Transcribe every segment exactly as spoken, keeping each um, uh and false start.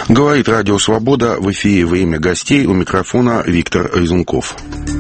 Говорит Радио Свобода, в эфире «Время гостей», у микрофона Виктор Резунков.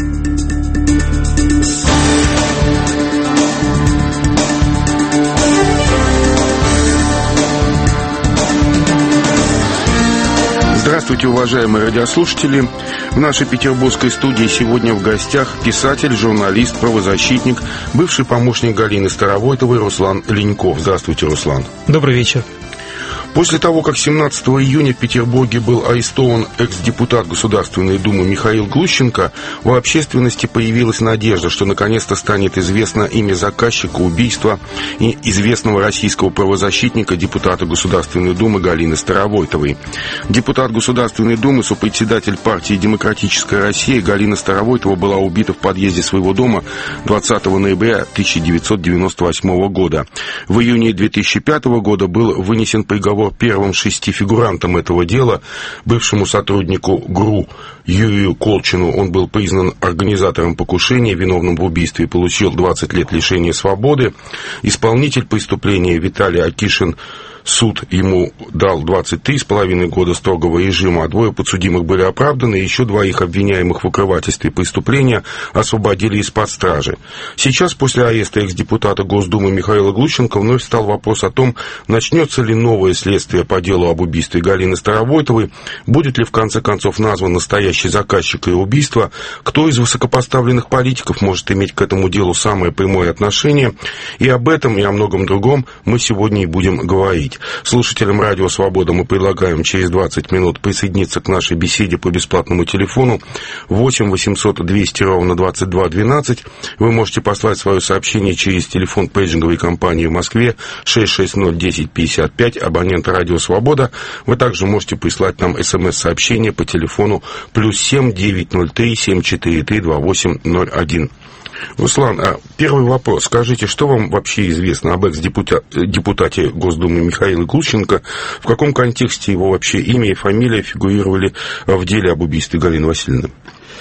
Здравствуйте, уважаемые радиослушатели. В нашей петербургской студии сегодня в гостях писатель, журналист, правозащитник, бывший помощник Галины Старовойтовой Руслан Леньков. Здравствуйте, Руслан. Добрый вечер. После того, как семнадцатого июня в Петербурге был арестован экс-депутат Государственной Думы Михаил Глущенко, у общественности появилась надежда, что наконец-то станет известно имя заказчика убийства и известного российского правозащитника, депутата Государственной Думы Галины Старовойтовой. Депутат Государственной Думы, сопредседатель партии «Демократическая Россия» Галина Старовойтова была убита в подъезде своего дома двадцатого ноября тысяча девятьсот девяносто восьмого года. В июне две тысячи пятого года был вынесен приговор первым шести фигурантам этого дела, бывшему сотруднику ГРУ Юрию Колчину. Он был признан организатором покушения, виновным в убийстве, и получил двадцать лет лишения свободы. Исполнитель преступления Виталий Акишин, суд ему дал двадцать три с половиной года строгого режима, а двое подсудимых были оправданы, и еще двоих обвиняемых в укрывательстве преступления освободили из-под стражи. Сейчас, после ареста экс-депутата Госдумы Михаила Глущенко, вновь встал вопрос о том, начнется ли новое следствие по делу об убийстве Галины Старовойтовой, будет ли в конце концов назван настоящий заказчик ее убийства, кто из высокопоставленных политиков может иметь к этому делу самое прямое отношение. И об этом, и о многом другом мы сегодня и будем говорить. Слушателям Радио Свобода мы предлагаем через двадцать минут присоединиться к нашей беседе по бесплатному телефону восемь восемьсот двести ровно двадцать два двенадцать. Вы можете послать свое сообщение через телефон пейджинговой компании в Москве шесть шесть ноль десять пятьдесят пять, абонента Радио Свобода. Вы также можете прислать нам смс-сообщение по телефону плюс семь девятьсот три семь четыре три два восемь ноль один. Руслан, первый вопрос. Скажите, что вам вообще известно об экс-депутате Госдумы Михаиле Глущенко? В каком контексте его вообще имя и фамилия фигурировали в деле об убийстве Галины Васильевны?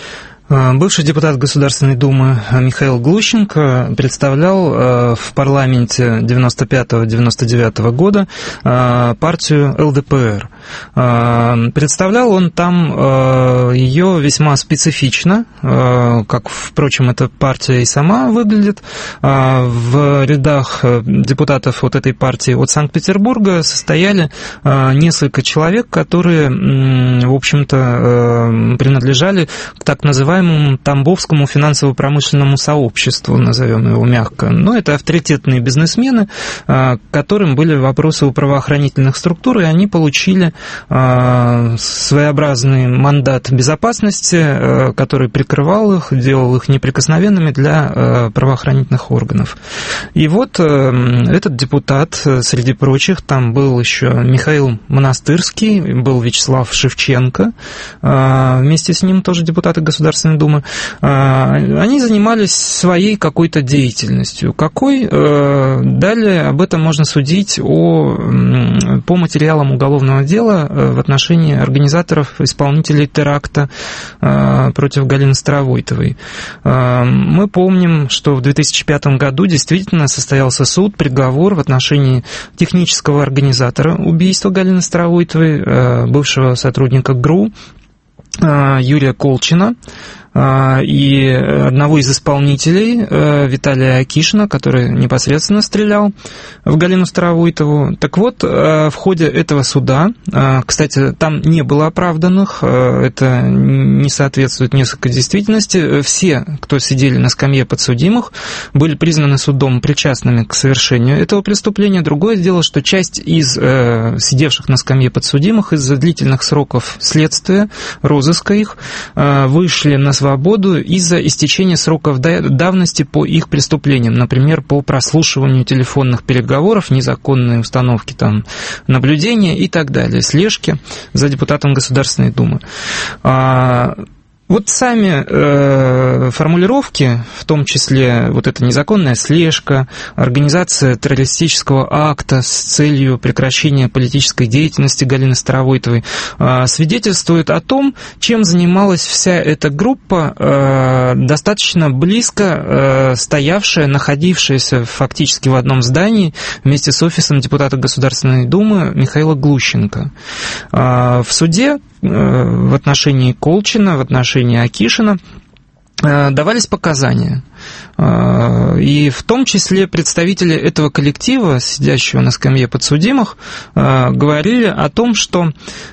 Бывший депутат Государственной Думы Михаил Глущенко представлял в парламенте девяносто пятого — девяносто девятого года партию эл дэ пэ эр. Представлял он там ее весьма специфично, как, впрочем, эта партия и сама выглядит. В рядах депутатов вот этой партии от Санкт-Петербурга состояли несколько человек, которые, в общем-то, принадлежали к так называемому Тамбовскому финансово-промышленному сообществу, назовем его мягко. Но это авторитетные бизнесмены, которым были вопросы у правоохранительных структур, и они получили своеобразный мандат безопасности, который прикрывал их, делал их неприкосновенными для правоохранительных органов. И вот этот депутат, среди прочих, там был еще Михаил Монастырский, был Вячеслав Шевченко, вместе с ним тоже депутаты Государственной Думы. Они занимались своей какой-то деятельностью. Какой? Далее об этом можно судить о, по материалам уголовного дела в отношении организаторов, исполнителей теракта против Галины Старовойтовой. Мы помним, что в две тысячи пятом году действительно состоялся суд, приговор в отношении технического организатора убийства Галины Старовойтовой, бывшего сотрудника ГРУ Юрия Колчина, и одного из исполнителей, Виталия Акишина, который непосредственно стрелял в Галину Старовойтову. Так вот, в ходе этого суда, кстати, там не было оправданных, это не соответствует несколько действительности, все, кто сидели на скамье подсудимых, были признаны судом причастными к совершению этого преступления. Другое дело, что часть из сидевших на скамье подсудимых из-за длительных сроков следствия, розыска их, вышли на свободу свободу из-за истечения сроков давности по их преступлениям, например, по прослушиванию телефонных переговоров, незаконной установки там наблюдения и так далее, слежки за депутатом Государственной Думы. Вот сами э, формулировки, в том числе вот эта незаконная слежка, организация террористического акта с целью прекращения политической деятельности Галины Старовойтовой, э, свидетельствуют о том, чем занималась вся эта группа, э, достаточно близко э, стоявшая, находившаяся фактически в одном здании вместе с офисом депутата Государственной Думы Михаила Глущенко. Э, в суде в отношении Колчина, в отношении Акишина давались показания. И в том числе представители этого коллектива, сидящего на скамье подсудимых, говорили о том, что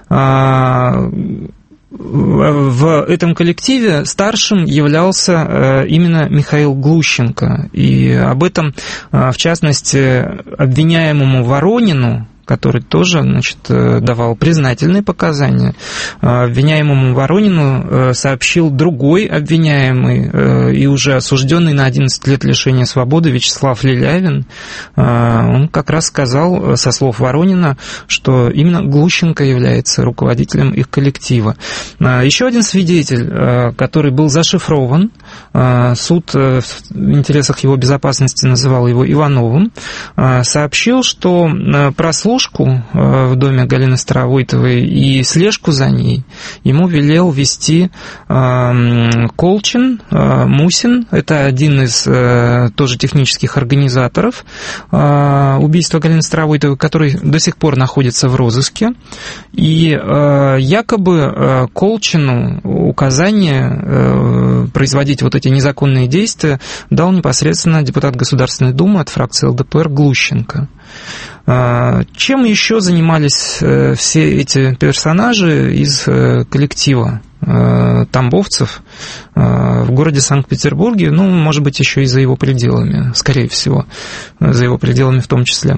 в этом коллективе старшим являлся именно Михаил Глущенко. И об этом, в частности, обвиняемому Воронину, который тоже, значит, давал признательные показания, обвиняемому Воронину сообщил другой обвиняемый и уже осужденный на одиннадцать лет лишения свободы Вячеслав Лилявин. Он как раз сказал, со слов Воронина, что именно Глущенко является руководителем их коллектива. Еще один свидетель, который был зашифрован, суд в интересах его безопасности называл его Ивановым, сообщил, что прослушку в доме Галины Старовойтовой и слежку за ней ему велел вести Колчин, Мусин, это один из тоже технических организаторов убийства Галины Старовойтовой, который до сих пор находится в розыске, и якобы Колчину указание производить вот эти незаконные действия дал непосредственно депутат Государственной Думы от фракции эл дэ пэ эр Глущенко. Чем еще занимались все эти персонажи из коллектива тамбовцев в городе Санкт-Петербурге, ну, может быть, еще и за его пределами, скорее всего, за его пределами в том числе?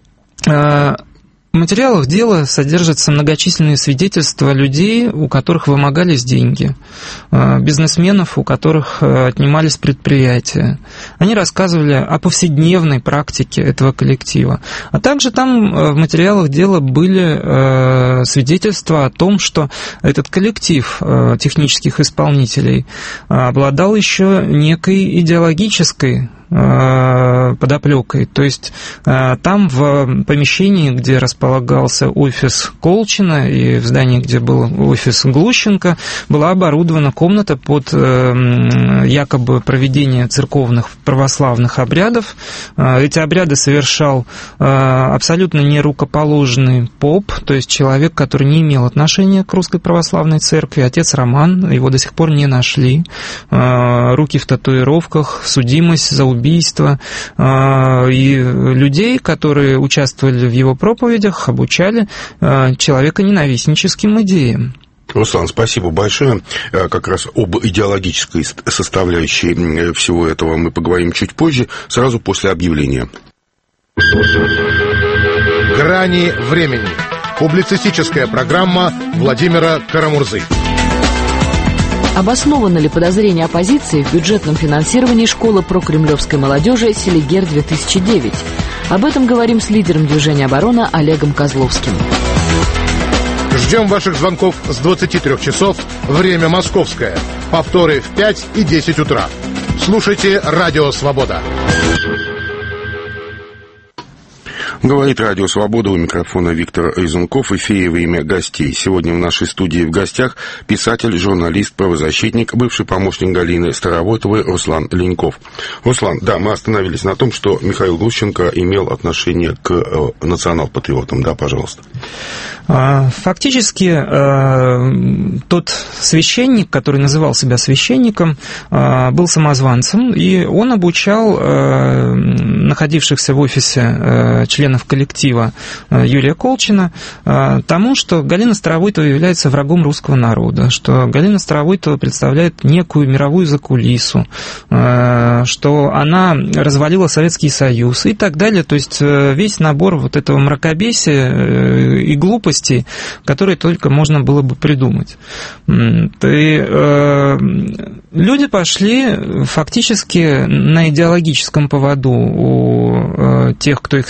В материалах дела содержатся многочисленные свидетельства людей, у которых вымогались деньги, бизнесменов, у которых отнимались предприятия. Они рассказывали о повседневной практике этого коллектива. А также там в материалах дела были свидетельства о том, что этот коллектив технических исполнителей обладал еще некой идеологической подоплекой. То есть там в помещении, где располагался офис Колчина, и в здании, где был офис Глущенко, была оборудована комната под якобы проведение церковных православных обрядов. Эти обряды совершал абсолютно нерукоположный поп, то есть человек, который не имел отношения к Русской Православной Церкви, отец Роман, его до сих пор не нашли. Руки в татуировках, судимость за убийство, и людей, которые участвовали в его проповедях, обучали человеконенавистническим идеям. Руслан, спасибо большое. Как раз об идеологической составляющей всего этого мы поговорим чуть позже, сразу после объявления. «Грани времени». Публицистическая программа Владимира Карамурзы. Обосновано ли подозрение оппозиции в бюджетном финансировании школы прокремлевской молодежи «Селигер-две тысячи девять»? Об этом говорим с лидером движения «Оборона» Олегом Козловским. Ждем ваших звонков с двадцати трёх часов, время московское. Повторы в пять и десять утра. Слушайте «Радио Свобода». Говорит Радио Свобода, у микрофона Виктор Изунков, в эфире «Время гостей». Сегодня в нашей студии в гостях писатель, журналист, правозащитник, бывший помощник Галины Старовойтовой Руслан Леньков. Руслан, да, мы остановились на том, что Михаил Глущенко имел отношение к национал-патриотам. Да, пожалуйста. Фактически тот священник, который называл себя священником, был самозванцем, и он обучал находившихся в офисе членов коллектива Юрия Колчина тому, что Галина Старовойтова является врагом русского народа, что Галина Старовойтова представляет некую мировую закулису, что она развалила Советский Союз и так далее. То есть весь набор вот этого мракобесия и глупости, которые только можно было бы придумать. И, э, люди пошли фактически на идеологическом поводу у э, тех, кто их накачивал.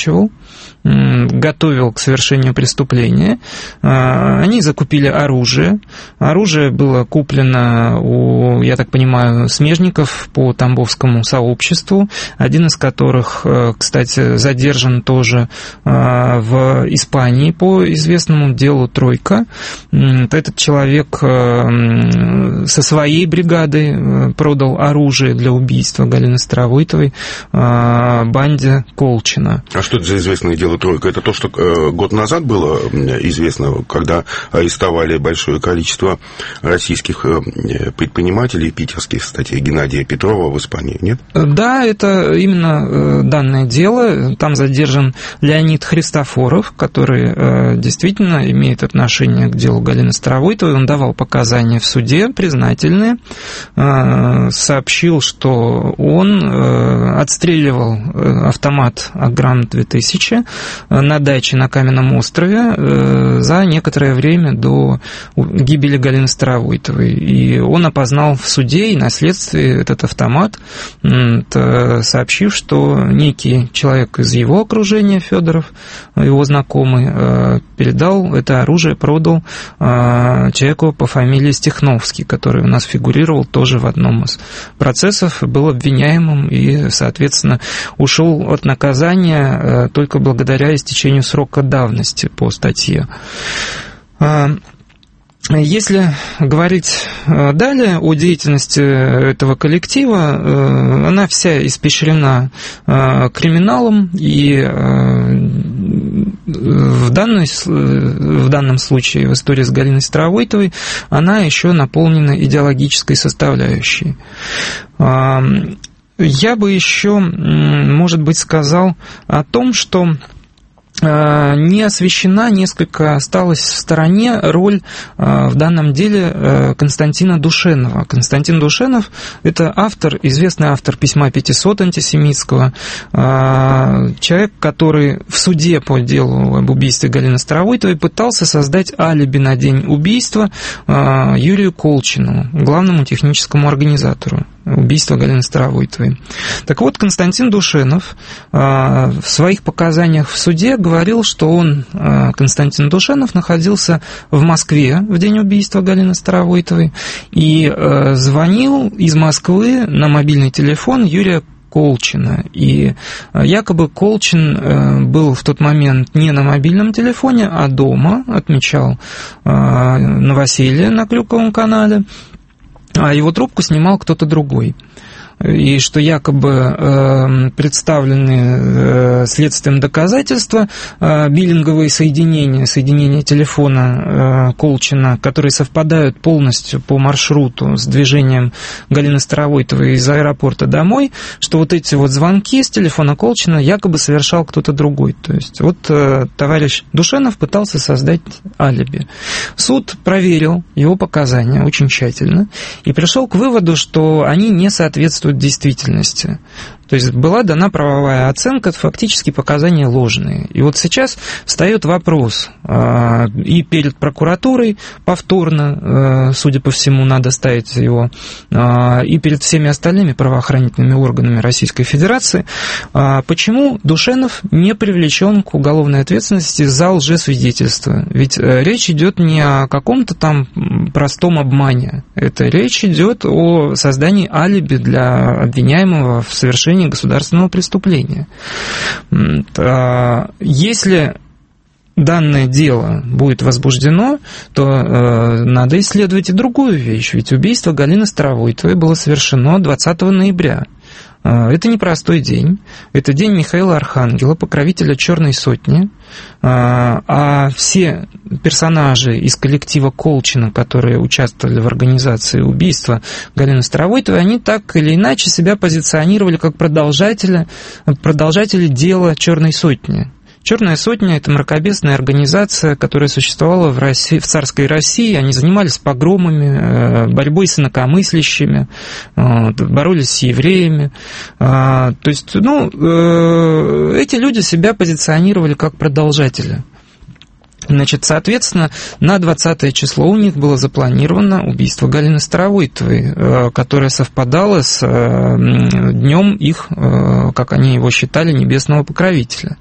обеспечивал, готовил к совершению преступления. Они закупили оружие. Оружие было куплено у, я так понимаю, смежников по Тамбовскому сообществу, один из которых, кстати, задержан тоже в Испании по известному делу «Тройка». Этот человек со своей бригадой продал оружие для убийства Галины Старовойтовой банде Колчина. А что это за известное дело «Тройка»? Это то, что год назад было известно, когда арестовали большое количество российских предпринимателей, питерских, кстати, Геннадия Петрова в Испании, нет? Да, это именно данное дело. Там задержан Леонид Христофоров, который действительно имеет отношение к делу Галины Старовойтовой. Он давал показания в суде, признательные, сообщил, что он отстреливал автомат Аграм две тысячи на даче на Каменном острове за некоторое время до гибели Галины Старовойтовой. И он опознал в суде и на следствии этот автомат, сообщив, что некий человек из его окружения, Федоров, его знакомый, передал это оружие, продал человеку по фамилии Стехновский, который у нас фигурировал тоже в одном из процессов, был обвиняемым и, соответственно, ушел от наказания только благодаря истечению срока давности по статье. Если говорить далее о деятельности этого коллектива, она вся испещрена криминалом, и в, данной, в данном случае, в истории с Галиной Старовойтовой, она еще наполнена идеологической составляющей. Я бы еще, может быть, сказал о том, что не освещена, несколько осталась в стороне роль в данном деле Константина Душенова. Константин Душенов – это автор, известный автор письма пятисот антисемитского, человек, который в суде по делу об убийстве Галины Старовойтовой пытался создать алиби на день убийства Юрию Колчину, главному техническому организатору убийства Галины Старовойтовой. Так вот, Константин Душенов в своих показаниях в суде говорил, что он, Константин Душенов, находился в Москве в день убийства Галины Старовойтовой и звонил из Москвы на мобильный телефон Юрия Колчина. И якобы Колчин был в тот момент не на мобильном телефоне, а дома, отмечал новоселье на Крюковом канале, а его трубку снимал кто-то другой. И что якобы э, представлены э, следствием доказательства, э, биллинговые соединения, соединения телефона э, Колчина, которые совпадают полностью по маршруту с движением Галины Старовойтовой из аэропорта домой, что вот эти вот звонки с телефона Колчина якобы совершал кто-то другой. То есть вот э, товарищ Душенов пытался создать алиби. Суд проверил его показания очень тщательно и пришел к выводу, что они не соответствуют действительности. То есть была дана правовая оценка, фактически показания ложные. И вот сейчас встает вопрос и перед прокуратурой повторно, судя по всему, надо ставить его, и перед всеми остальными правоохранительными органами Российской Федерации, почему Душенов не привлечен к уголовной ответственности за лжесвидетельство? Ведь речь идет не о каком-то там простом обмане. Это речь идет о создании алиби для обвиняемого в совершении государственного преступления. Если данное дело будет возбуждено, то э, надо исследовать и другую вещь. Ведь убийство Галины Старовойтовой было совершено двадцатого ноября. Это непростой день. Это день Михаила Архангела, покровителя Черной сотни. А все персонажи из коллектива Колчина, которые участвовали в организации убийства Галины Старовойтовой, они так или иначе себя позиционировали как продолжатели, продолжатели дела Черной сотни. Черная сотня – это мракобесная организация, которая существовала в, России, в царской России. Они занимались погромами, борьбой с инакомыслящими, боролись с евреями. То есть, ну, эти люди себя позиционировали как продолжатели Значит, соответственно, на двадцатое число у них было запланировано убийство Галины Старовойтовой, которое совпадало с днем их, как они его считали, небесного покровителя.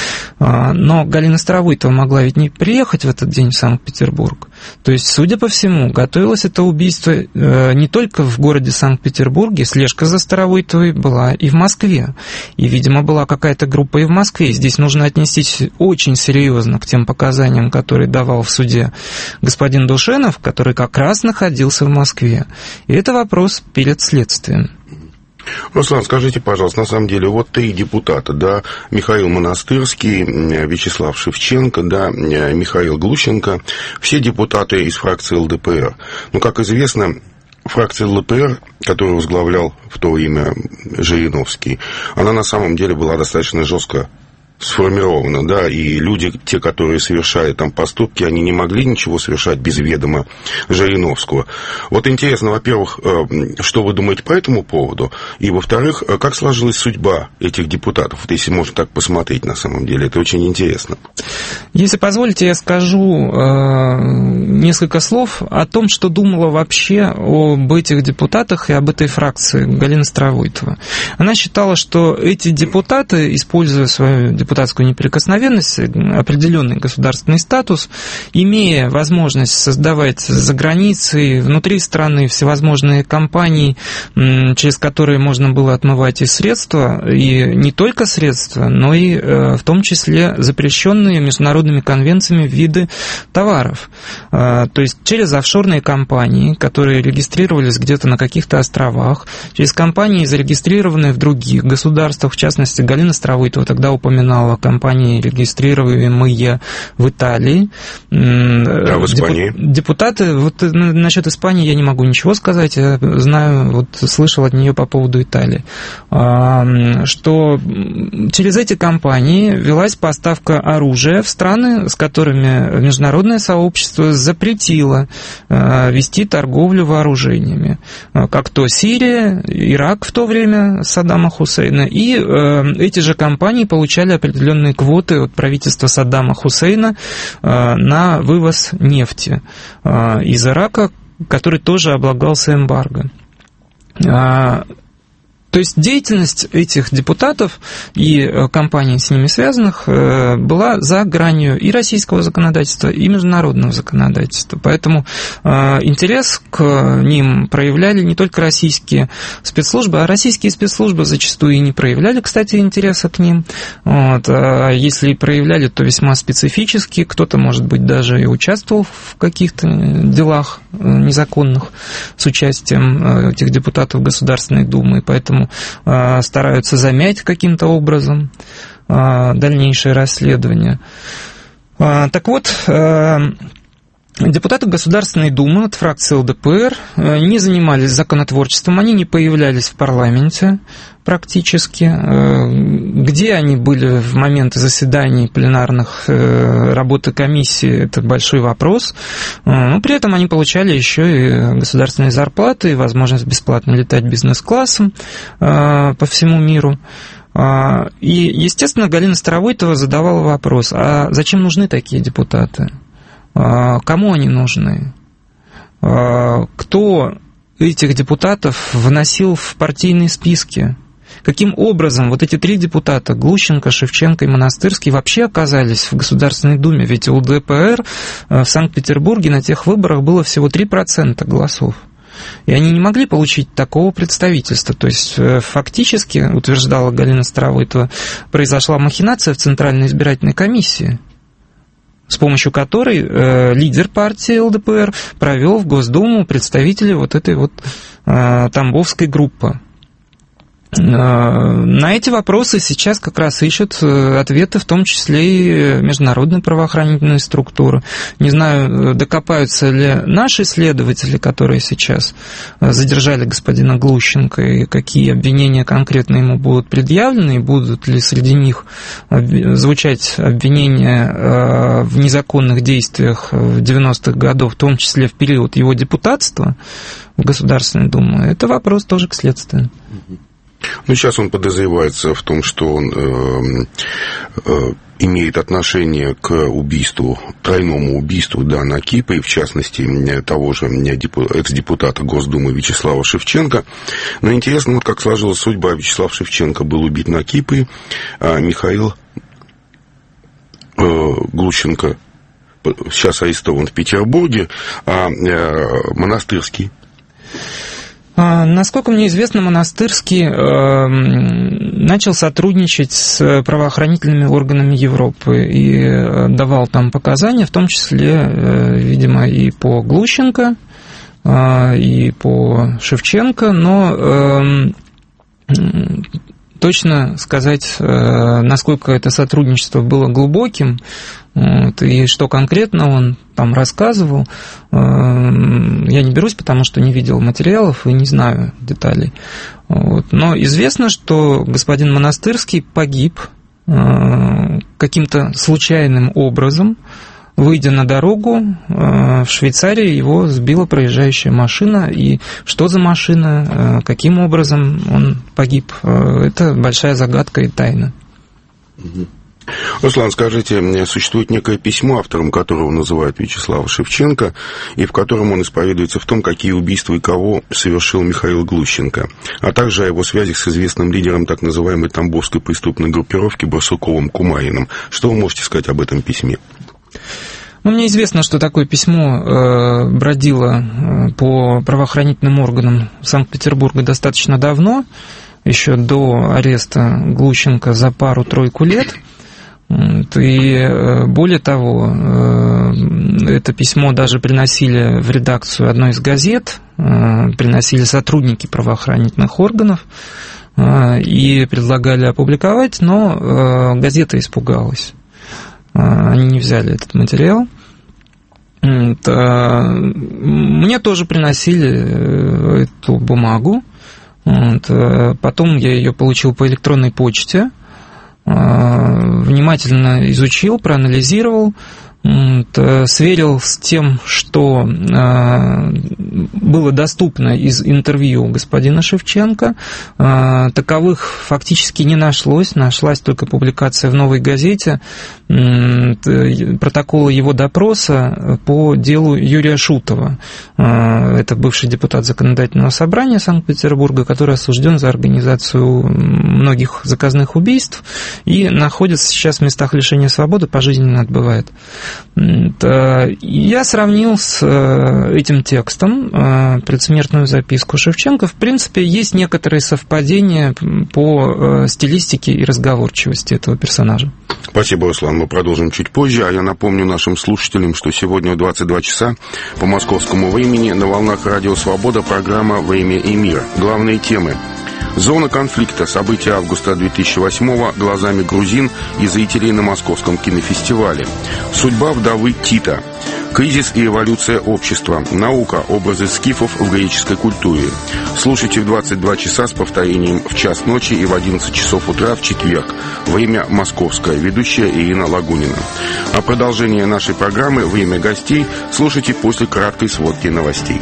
Но Галина Старовойтова могла ведь не приехать в этот день в Санкт-Петербург. То есть, судя по всему, готовилось это убийство не только в городе Санкт-Петербурге, слежка за Старовойтовой была и в Москве. И, видимо, была какая-то группа и в Москве. Здесь нужно отнестись очень серьезно к тем показаниям, который давал в суде господин Душенов, который как раз находился в Москве. И это вопрос перед следствием. Руслан, скажите, пожалуйста, на самом деле, вот три депутата, да, Михаил Монастырский, Вячеслав Шевченко, да, Михаил Глущенко, все депутаты из фракции эл дэ пэ эр. Но, как известно, фракция эл дэ пэ эр, которую возглавлял в то время Жириновский, она на самом деле была достаточно жестко сформировано, да, и люди, те, которые совершали там поступки, они не могли ничего совершать без ведома Жириновского. Вот интересно, во-первых, что вы думаете по этому поводу, и, во-вторых, как сложилась судьба этих депутатов, вот если можно так посмотреть, на самом деле, это очень интересно. Если позволите, я скажу э, несколько слов о том, что думала вообще об этих депутатах и об этой фракции Галина Старовойтова. Она считала, что эти депутаты, используя свою депутатскую неприкосновенность, определенный государственный статус, имея возможность создавать за границей, внутри страны всевозможные компании, через которые можно было отмывать и средства, и не только средства, но и в том числе запрещенные международными конвенциями виды товаров. То есть через офшорные компании, которые регистрировались где-то на каких-то островах, через компании, зарегистрированные в других государствах, в частности, Галина Старовойтова тогда упоминала компании, регистрируемые в Италии. А в Испании? Депутаты, вот насчет Испании я не могу ничего сказать, я знаю, вот слышал от нее по поводу Италии, что через эти компании велась поставка оружия в страны, с которыми международное сообщество запретило вести торговлю вооружениями, как то Сирия, Ирак в то время Саддама Хусейна, и эти же компании получали определенные квоты от правительства Саддама Хусейна на вывоз нефти из Ирака, который тоже облагался эмбарго. То есть деятельность этих депутатов и компаний, с ними связанных, была за гранью и российского законодательства, и международного законодательства. Поэтому интерес к ним проявляли не только российские спецслужбы, а российские спецслужбы зачастую и не проявляли, кстати, интереса к ним. Вот. А если и проявляли, то весьма специфически. Кто-то, может быть, даже и участвовал в каких-то делах незаконных с участием этих депутатов Государственной Думы. Поэтому стараются замять каким-то образом дальнейшее расследование. Так вот, депутаты Государственной Думы от фракции эл дэ пэ эр не занимались законотворчеством, они не появлялись в парламенте практически. Где они были в моменты заседаний пленарных, работы комиссии, это большой вопрос. Но при этом они получали еще и государственные зарплаты, и возможность бесплатно летать бизнес-классом по всему миру. И, естественно, Галина Старовойтова задавала вопрос, а зачем нужны такие депутаты? Кому они нужны? Кто этих депутатов вносил в партийные списки? Каким образом вот эти три депутата, Глущенко, Шевченко и Монастырский, вообще оказались в Государственной Думе? Ведь у эл дэ пэ эр в Санкт-Петербурге на тех выборах было всего три процента голосов. И они не могли получить такого представительства. То есть, фактически, утверждала Галина Старовойтова, произошла махинация в Центральной избирательной комиссии, с помощью которой э, лидер партии эл дэ пэ эр провел в Госдуму представителей вот этой вот э, тамбовской группы. На эти вопросы сейчас как раз ищут ответы, в том числе и международные правоохранительные структуры. Не знаю, докопаются ли наши следователи, которые сейчас задержали господина Глущенко, и какие обвинения конкретно ему будут предъявлены, и будут ли среди них звучать обвинения в незаконных действиях в девяностых годах, в том числе в период его депутатства в Государственной Думе. Это вопрос тоже к следствию. Ну, сейчас он подозревается в том, что он э, э, имеет отношение к убийству, тройному убийству, да, на Кипре, в частности, того же экс-депутата Госдумы Вячеслава Шевченко. Но интересно, вот как сложилась судьба. Вячеслав Шевченко был убит на Кипре, а Михаил э, Глущенко сейчас арестован в Петербурге, а э, Монастырский. Насколько мне известно, Монастырский э, начал сотрудничать с правоохранительными органами Европы и э, давал там показания, в том числе, э, видимо, и по Глущенко, э, и по Шевченко, но э, точно сказать, э, насколько это сотрудничество было глубоким, вот, и что конкретно он там рассказывал, э, я не берусь, потому что не видел материалов и не знаю деталей. Вот. Но известно, что господин Монастырский погиб э, каким-то случайным образом. Выйдя на дорогу, э, в Швейцарии его сбила проезжающая машина. И что за машина, э, каким образом он погиб, э, это большая загадка и тайна. Руслан, скажите, существует некое письмо, автором которого называют Вячеслава Шевченко, и в котором он исповедуется в том, какие убийства и кого совершил Михаил Глущенко, а также о его связях с известным лидером так называемой тамбовской преступной группировки Барсуковым Кумаиным. Что вы можете сказать об этом письме? Ну, мне известно, что такое письмо э, бродило э, по правоохранительным органам Санкт-Петербурга достаточно давно, еще до ареста Глущенко за пару-тройку лет. И более того, это письмо даже приносили в редакцию одной из газет, приносили сотрудники правоохранительных органов и предлагали опубликовать, но газета испугалась. Они не взяли этот материал. Мне тоже приносили эту бумагу. Потом я ее получил по электронной почте. Внимательно изучил, проанализировал, сверил с тем, что было доступно из интервью господина Шевченко. Таковых фактически не нашлось, нашлась только публикация в «Новой газете» протокола его допроса по делу Юрия Шутова. Это бывший депутат Законодательного собрания Санкт-Петербурга, который осужден за организацию многих заказных убийств и находится сейчас в местах лишения свободы, пожизненно отбывает. Я сравнил с этим текстом предсмертную записку Шевченко. В принципе, есть некоторые совпадения по стилистике и разговорчивости этого персонажа. Спасибо, Руслан. Мы продолжим чуть позже. А я напомню нашим слушателям, что сегодня в двадцать два часа по московскому времени на волнах Радио Свобода программа «Время и мир». Главные темы. Зона конфликта. События августа две тысячи восьмого глазами грузин и зрителей на Московском кинофестивале. Судьба вдовы Тита. Кризис и эволюция общества. Наука. Образы скифов в греческой культуре. Слушайте в двадцать два часа с повторением в час ночи и в одиннадцать часов утра в четверг. Время московское. Ведущая Ирина Лагунина. А продолжение нашей программы «Время гостей» слушайте после краткой сводки новостей.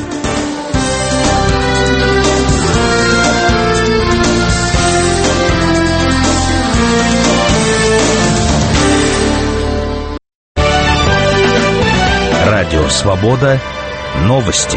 Радио «Свобода». Новости.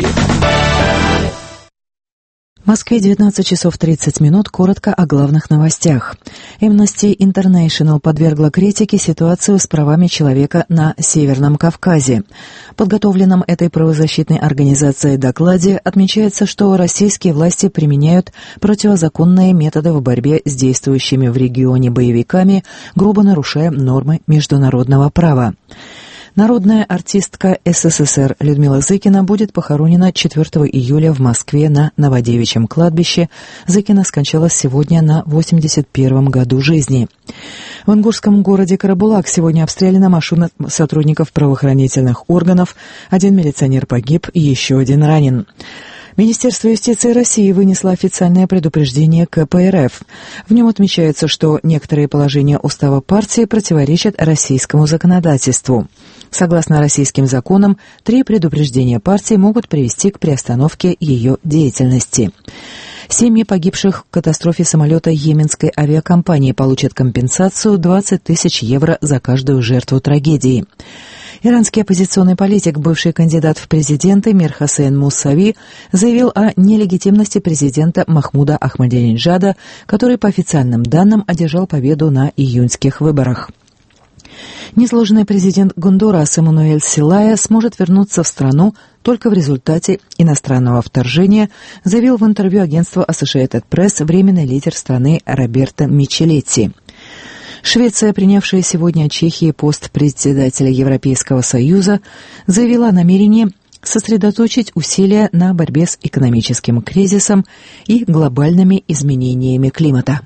В Москве девятнадцать часов тридцать минут. Коротко о главных новостях. Amnesty International подвергла критике ситуацию с правами человека на Северном Кавказе. В подготовленном этой правозащитной организацией докладе отмечается, что российские власти применяют противозаконные методы в борьбе с действующими в регионе боевиками, грубо нарушая нормы международного права. Народная артистка СССР Людмила Зыкина будет похоронена четвёртого июля в Москве на Новодевичьем кладбище. Зыкина скончалась сегодня на восемьдесят первом году жизни. В ингушском городе Карабулак сегодня обстреляна машина сотрудников правоохранительных органов. Один милиционер погиб и еще один ранен. Министерство юстиции России вынесло официальное предупреждение ка пэ эр эф. В нем отмечается, что некоторые положения устава партии противоречат российскому законодательству. Согласно российским законам, три предупреждения партии могут привести к приостановке ее деятельности. Семьи погибших в катастрофе самолета йеменской авиакомпании получат компенсацию двадцать тысяч евро за каждую жертву трагедии. Иранский оппозиционный политик, бывший кандидат в президенты Мир Хосейн Мусави, заявил о нелегитимности президента Махмуда Ахмадинеджада, который, по официальным данным, одержал победу на июньских выборах. Несложный президент Гондураса Мануэль Селая сможет вернуться в страну только в результате иностранного вторжения, заявил в интервью агентству Associated Press временный лидер страны Роберто Мичелетти. Швеция, принявшая сегодня от Чехии пост председателя Европейского Союза, заявила о намерении сосредоточить усилия на борьбе с экономическим кризисом и глобальными изменениями климата.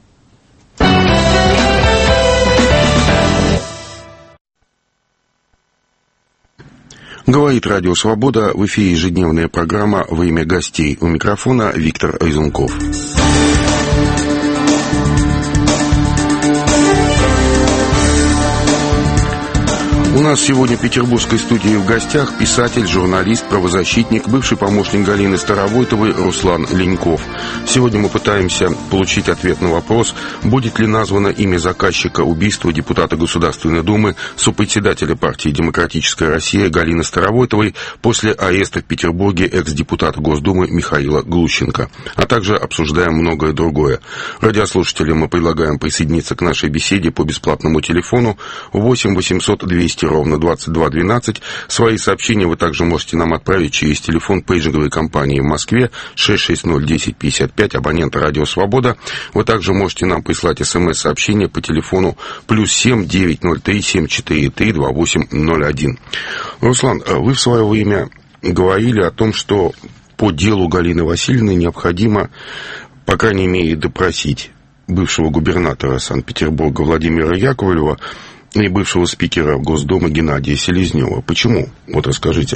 Говорит Радио Свобода, в эфире ежедневная программа «Во имя гостей». У микрофона Виктор Айзунков. У нас сегодня в петербургской студии в гостях писатель, журналист, правозащитник, бывший помощник Галины Старовойтовой Руслан Леньков. Сегодня мы пытаемся получить ответ на вопрос, будет ли названо имя заказчика убийства депутата Государственной Думы, сопредседателя партии «Демократическая Россия» Галины Старовойтовой после ареста в Петербурге экс-депутата Госдумы Михаила Глущенко. А также обсуждаем многое другое. Радиослушателям мы предлагаем присоединиться к нашей беседе по бесплатному телефону восемь восемьсот двести ровно двадцать два двенадцать. Свои сообщения вы также можете нам отправить через телефон пейджинговой компании в Москве шесть шесть ноль десять пятьдесят пять, абонента Радио Свобода. Вы также можете нам прислать смс-сообщение по телефону плюс семь девятьсот три семь четыре три два восемь ноль один. Руслан, вы в свое время говорили о том, что по делу Галины Васильевны необходимо, по крайней мере, допросить бывшего губернатора Санкт-Петербурга Владимира Яковлева и бывшего спикера Госдумы Геннадия Селезнева. Почему? Вот расскажите.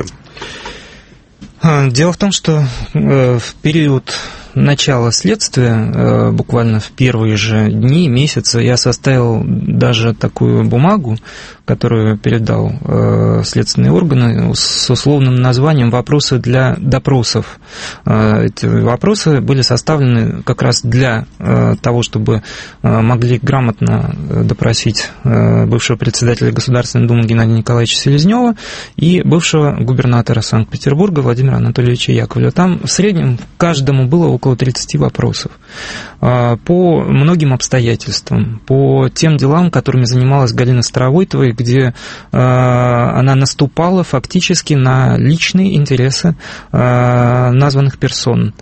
Дело в том, что в период начала следствия, буквально в первые же дни, месяцы, я составил даже такую бумагу, которую передал следственные органы с условным названием «Вопросы для допросов». Эти вопросы были составлены как раз для того, чтобы могли грамотно допросить бывшего председателя Государственной Думы Геннадия Николаевича Селезнева и бывшего губернатора Санкт-Петербурга Владимира Анатольевича Яковлева. Там в среднем каждому было около тридцати вопросов по многим обстоятельствам, по тем делам, которыми занималась Галина Старовойтова, где она наступала фактически на личные интересы названных персон,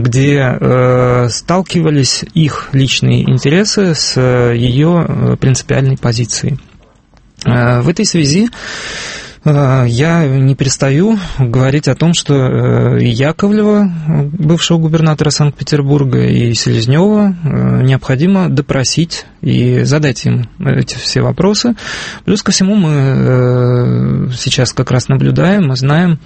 где сталкивались их личные интересы с ее принципиальной позицией. В этой связи я не перестаю говорить о том, что и Яковлева, бывшего губернатора Санкт-Петербурга, и Селезнева необходимо допросить и задать им эти все вопросы. Плюс ко всему мы сейчас как раз наблюдаем, мы знаем,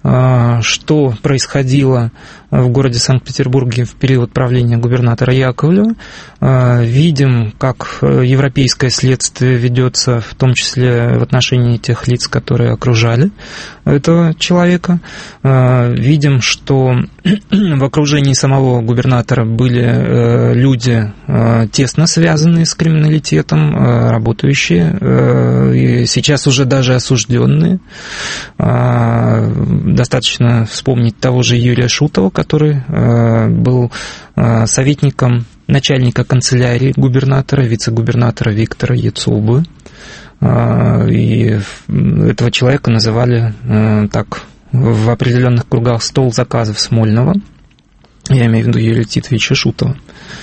что происходило в городе Санкт-Петербурге в период правления губернатора Яковлева. Видим, как европейское следствие ведется, в том числе в отношении тех лиц, которые окружали этого человека. Видим, что в окружении самого губернатора были люди, тесно связанные с криминалитетом, работающие, и сейчас уже даже осужденные. Достаточно вспомнить того же Юрия Шутова, который был советником начальника канцелярии губернатора, вице-губернатора Виктора Яцубы. И этого человека называли так в определенных кругах «стол заказов Смольного». Я имею в виду Юрия Титовича Шутова.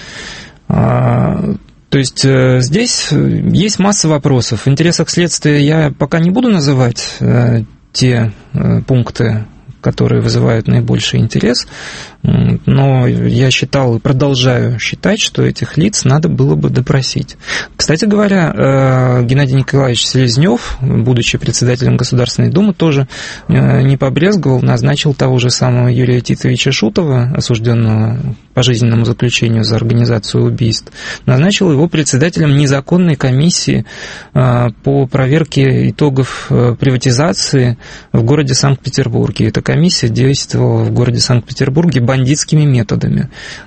То есть здесь есть масса вопросов. В интересах следствия я пока не буду называть те пункты, которые вызывают наибольший интерес, но я считал и продолжаю считать, что этих лиц надо было бы допросить. Кстати говоря, Геннадий Николаевич Селезнев, будучи председателем Государственной Думы, тоже не побрезговал, назначил того же самого Юрия Титовича Шутова, осужденного по пожизненному заключению за организацию убийств, назначил его председателем незаконной комиссии по проверке итогов приватизации в городе Санкт-Петербурге. Эта комиссия действовала в городе Санкт-Петербурге бандитскими методами.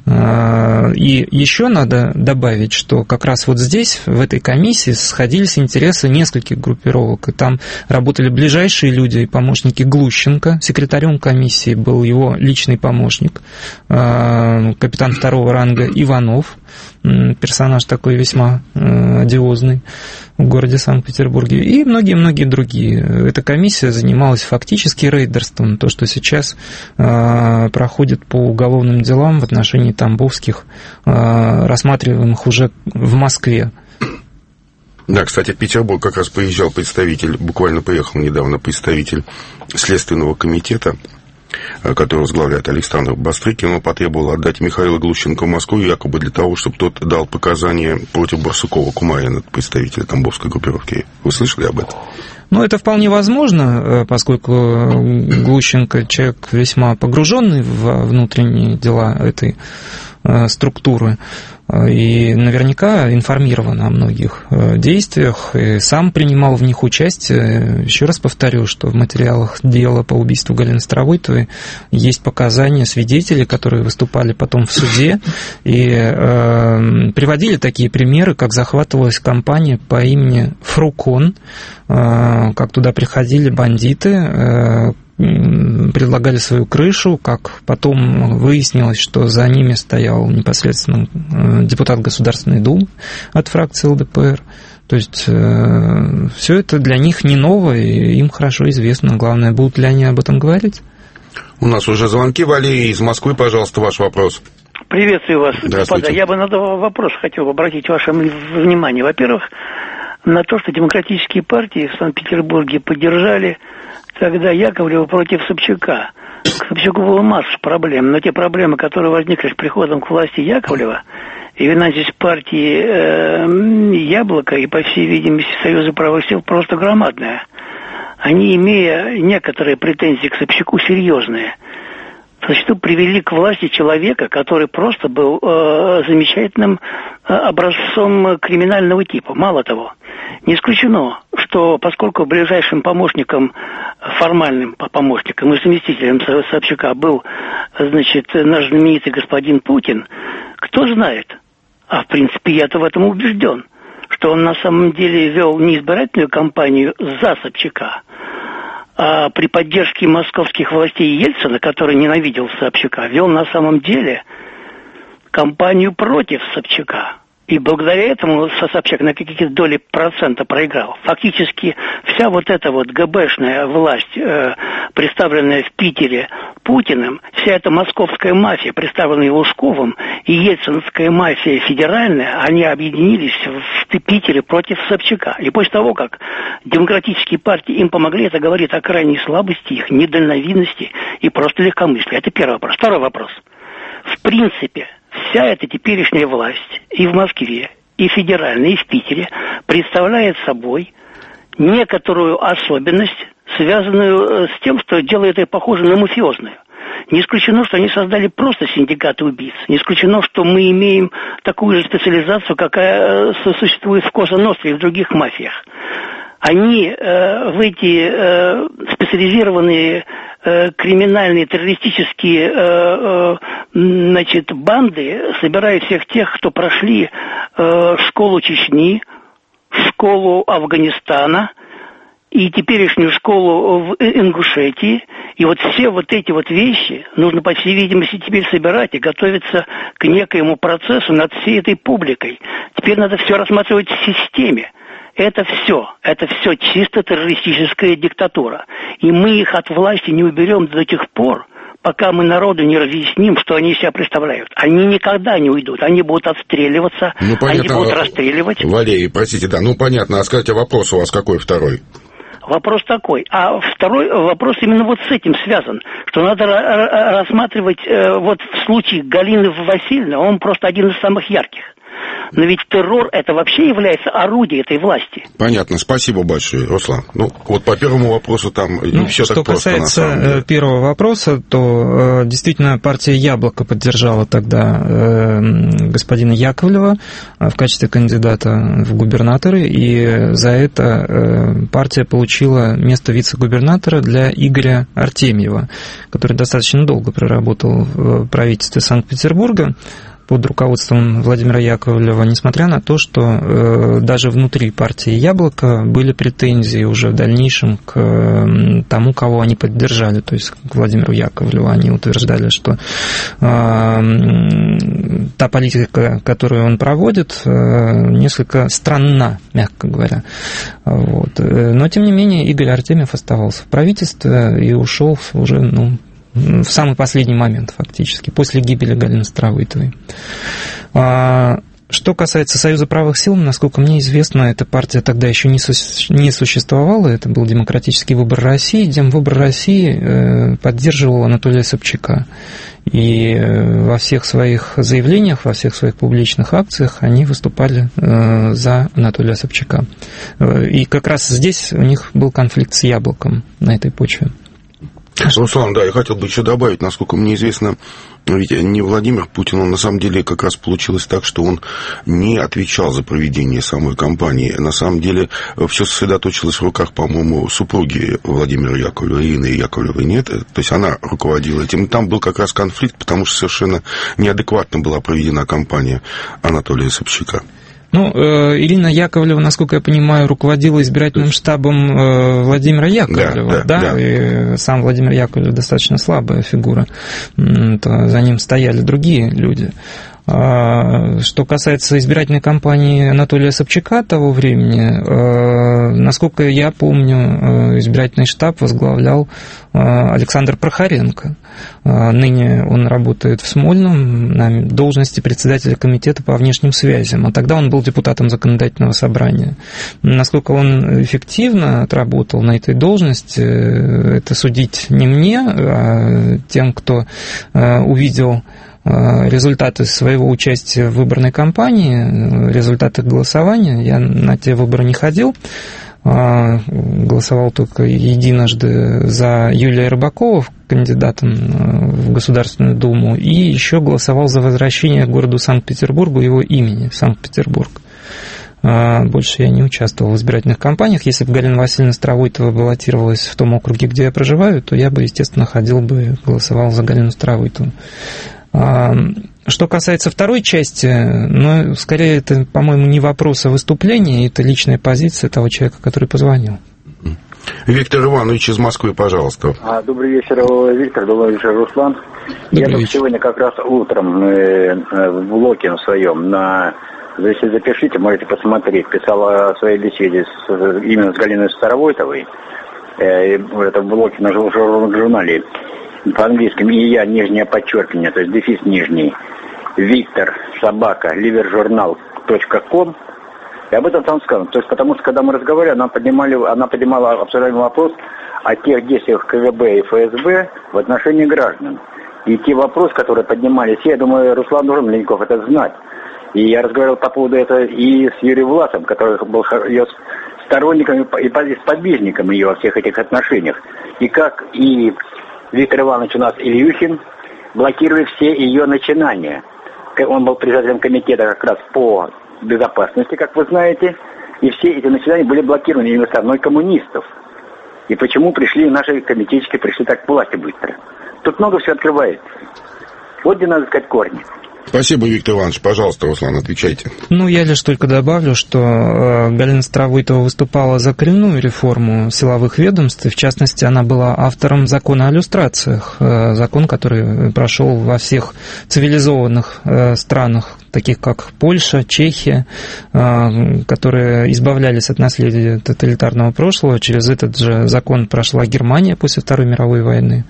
И еще надо добавить, что как раз вот здесь, в этой комиссии, сходились интересы нескольких группировок. И там работали ближайшие люди и помощники Глущенко. Секретарем комиссии был его личный помощник, капитан второго ранга Иванов, персонаж такой весьма одиозный в городе Санкт-Петербурге, и многие-многие другие. Эта комиссия занималась фактически рейдерством, то, что сейчас э, проходит по уголовным делам в отношении тамбовских, э, рассматриваемых уже в Москве. Да, кстати, в Петербург как раз приезжал представитель, буквально приехал недавно представитель Следственного комитета, который возглавляет Александр Бастрыкин. Он потребовал отдать Михаила Глущенко в Москву якобы для того, чтобы тот дал показания против Барсукова Кумарина, представителя тамбовской группировки. Вы слышали об этом? Ну, это вполне возможно, поскольку Глущенко человек весьма погруженный в внутренние дела этой структуры и наверняка информирован о многих действиях, и сам принимал в них участие. Еще раз повторю, что в материалах дела по убийству Галины Старовойтовой есть показания свидетелей, которые выступали потом в суде, и э, приводили такие примеры, как захватывалась компания по имени Фрукон, э, как туда приходили бандиты, э, предлагали свою крышу, как потом выяснилось, что за ними стоял непосредственно депутат Государственной Думы от фракции эл дэ пэ эр. То есть э, все это для них не ново, и им хорошо известно. Главное, будут ли они об этом говорить? У нас уже звонки. Валерий из Москвы, пожалуйста, ваш вопрос. Приветствую вас, господа. Я бы на два вопроса хотел обратить ваше внимание. Во-первых, на то, что демократические партии в Санкт-Петербурге поддержали тогда Яковлева против Собчака. К Собчаку было масса проблем, но те проблемы, которые возникли с приходом к власти Яковлева, и вина здесь партии э, Яблоко и, по всей видимости, Союза правых сил просто громадная. Они, имея некоторые претензии к Собчаку, серьезные, зачастую привели к власти человека, который просто был э, замечательным э, образцом криминального типа. Мало того, не исключено, что поскольку ближайшим помощником, формальным помощником и заместителем Собчака был, значит, наш знаменитый господин Путин, кто знает, а в принципе я-то в этом убежден, что он на самом деле вел не избирательную кампанию за Собчака, а при поддержке московских властей Ельцина, который ненавидел Собчака, вел на самом деле кампанию против Собчака. И благодаря этому Собчак на какие-то доли процента проиграл. Фактически вся вот эта вот ГБшная власть, э, представленная в Питере Путиным, вся эта московская мафия, представленная Лужковым, и ельцинская мафия федеральная, они объединились в Питере против Собчака. И после того, как демократические партии им помогли, это говорит о крайней слабости их, недальновидности и просто легкомыслии. Это первый вопрос. Второй вопрос. В принципе, вся эта теперешняя власть и в Москве, и федеральная, и в Питере представляет собой некоторую особенность, связанную с тем, что делает ее похожей на мафиозную. Не исключено, что они создали просто синдикаты убийц. Не исключено, что мы имеем такую же специализацию, какая существует в Коза Ностре и в других мафиях. Они э, в эти э, специализированные э, криминальные, террористические э, э, значит, банды собирают всех тех, кто прошли э, школу Чечни, школу Афганистана и теперешнюю школу в Ингушетии. И вот все вот эти вот вещи нужно, по всей видимости, теперь собирать и готовиться к некоему процессу над всей этой публикой. Теперь надо все рассматривать в системе. Это все, это все чисто террористическая диктатура. И мы их от власти не уберем до тех пор, пока мы народу не разъясним, что они из себя представляют. Они никогда не уйдут, они будут отстреливаться, ну, понятно, они будут расстреливать. Валерий, простите, да, ну понятно, а скажите, вопрос у вас какой второй? Вопрос такой. А второй вопрос именно вот с этим связан, что надо рассматривать, э, вот в случае Галины Васильевны, он просто один из самых ярких. Но ведь террор это вообще является орудием этой власти. Понятно, спасибо большое, Руслан. Ну, вот по первому вопросу там ну, не все так просто, на самом деле. Что касается первого вопроса, то э, действительно партия «Яблоко» поддержала тогда э, господина Яковлева в качестве кандидата в губернаторы, и за это э, партия получила место вице-губернатора для Игоря Артемьева, который достаточно долго проработал в правительстве Санкт-Петербурга под руководством Владимира Яковлева, несмотря на то, что э, даже внутри партии «Яблоко» были претензии уже в дальнейшем к э, тому, кого они поддержали, то есть к Владимиру Яковлеву. Они утверждали, что э, та политика, которую он проводит, э, несколько странна, мягко говоря. Вот. Но, тем не менее, Игорь Артемьев оставался в правительстве и ушел уже, ну, в самый последний момент, фактически, после гибели Галины Старовойтовой. Что касается Союза правых сил, насколько мне известно, эта партия тогда еще не, су- не существовала, это был демократический выбор России, Демвыбор России поддерживал Анатолия Собчака. И во всех своих заявлениях, во всех своих публичных акциях они выступали за Анатолия Собчака. И как раз здесь у них был конфликт с «Яблоком» на этой почве. Руслан, да, я хотел бы еще добавить, насколько мне известно, ведь не Владимир Путин, он на самом деле как раз получилось так, что он не отвечал за проведение самой кампании. На самом деле все сосредоточилось в руках, по-моему, супруги Владимира Яковлева, Ирины Яковлевой, нет? То есть она руководила этим. Там был как раз конфликт, потому что совершенно неадекватно была проведена кампания Анатолия Собчака. Ну, Ирина Яковлева, насколько я понимаю, руководила избирательным штабом Владимира Яковлева, да, да, да, да. И сам Владимир Яковлев достаточно слабая фигура, то за ним стояли другие люди. Что касается избирательной кампании Анатолия Собчака того времени, насколько я помню, избирательный штаб возглавлял Александр Прохоренко. Ныне он работает в Смольном на должности председателя комитета по внешним связям, а тогда он был депутатом законодательного собрания. Насколько он эффективно отработал на этой должности, это судить не мне, а тем, кто увидел результаты своего участия в выборной кампании, результаты голосования. Я на те выборы не ходил, голосовал только единожды за Юлия Рыбакова, кандидатом в Государственную Думу, и еще голосовал за возвращение городу Санкт-Петербургу его имени, Санкт-Петербург. Больше я не участвовал в избирательных кампаниях. Если бы Галина Васильевна Старовойтова баллотировалась в том округе, где я проживаю, то я бы, естественно, ходил бы, голосовал за Галину Старовойтову. Что касается второй части, ну, скорее, это, по-моему, не вопрос о выступлении, это личная позиция того человека, который позвонил. Виктор Иванович из Москвы, пожалуйста. Добрый вечер, Виктор, добрый вечер, Руслан. Добрый Я вечер. сегодня как раз утром в блоке на своем, на, если запишите, можете посмотреть, писала о своей беседе с, именно с Галиной Старовойтовой, это в блоке на журнале. По-английски и я, нижнее подчеркивание, то есть дефис нижний, Виктор, собака, ливержурнал точка ком. И об этом там сказано. То есть, потому что, когда мы разговаривали, она, поднимали, она поднимала обсуждаемый вопрос о тех действиях КГБ и ФСБ в отношении граждан. И те вопросы, которые поднимались, я думаю, Руслан должен Леньков это знать. И я разговаривал по поводу этого и с Юрием Власом, который был ее сторонником и сподвижником ее во всех этих отношениях. И как и Виктор Иванович у нас Ильюхин блокирует все ее начинания. Он был председателем комитета как раз по безопасности, как вы знаете, и все эти начинания были блокированы именно стороной коммунистов. И почему пришли наши комитетчики, пришли так к власти быстро? Тут много всего открывается. Вот где надо искать корни. Спасибо, Виктор Иванович. Пожалуйста, Руслан, отвечайте. Ну, я лишь только добавлю, что Галина Старовойтова выступала за коренную реформу силовых ведомств, и, в частности, она была автором закона о люстрациях, закон, который прошел во всех цивилизованных странах, таких как Польша, Чехия, которые избавлялись от наследия тоталитарного прошлого. Через этот же закон прошла Германия после Второй мировой войны.